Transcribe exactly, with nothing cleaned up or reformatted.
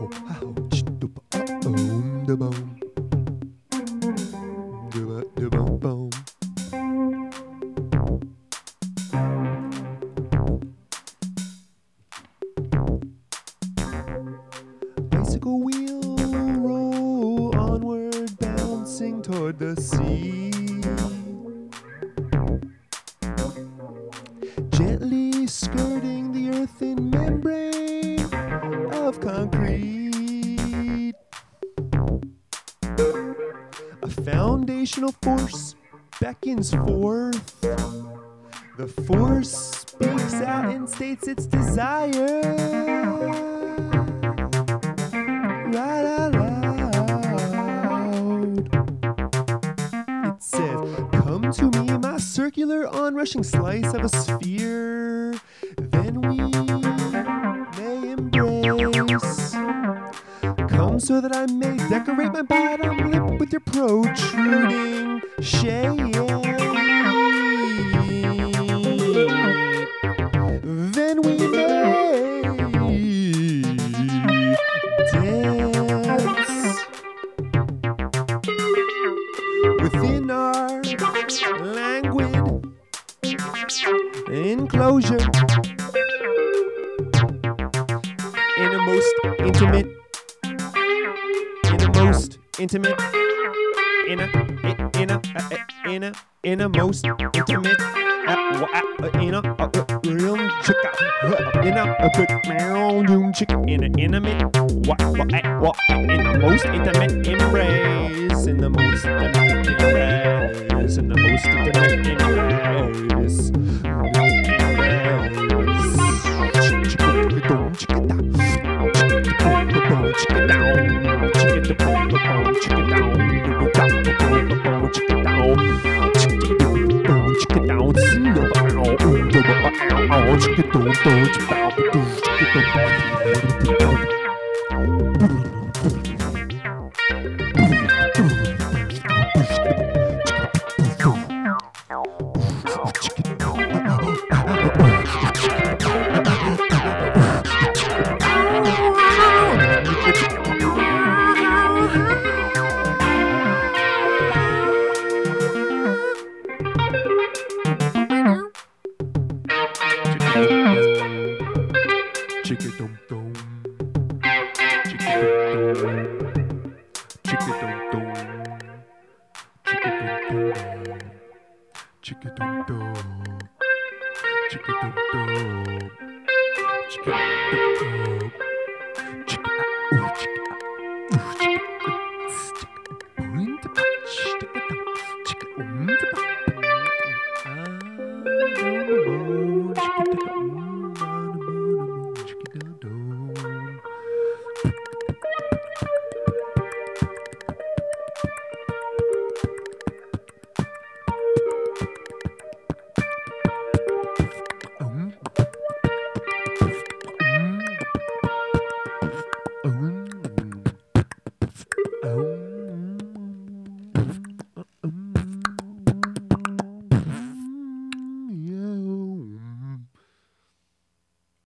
ho, ha ho, ch do ba boom da boom. Do ba do boom boom. Bicycle wheel roll onward, bouncing toward the sea. Gently skirting the earthen membrane of concrete. A foundational force beckons forth. The force speaks out and states its desire. Right out loud. It says, come to me, my circular onrushing slice of a sphere. Then we may embrace. Come so that I may decorate my bottom lip with your protruding shade. Then we may dance within our languid enclosure in a most intimate, in a most intimate, in a, in a, in a, in a most intimate, in a, real chicken, in a, good round chicken, in an intimate, what, what, what, in the most intimate embrace, in the most intimate embrace, in the most intimate embrace, chicken down, chicken down, chicken down, chicken down, chicken down, chicken down, Chicka dum dum, chicka dum dum, chicka dum dum, chicka dum dum, chicka dum dum, chicka dum dum, chicka dum dum, chicka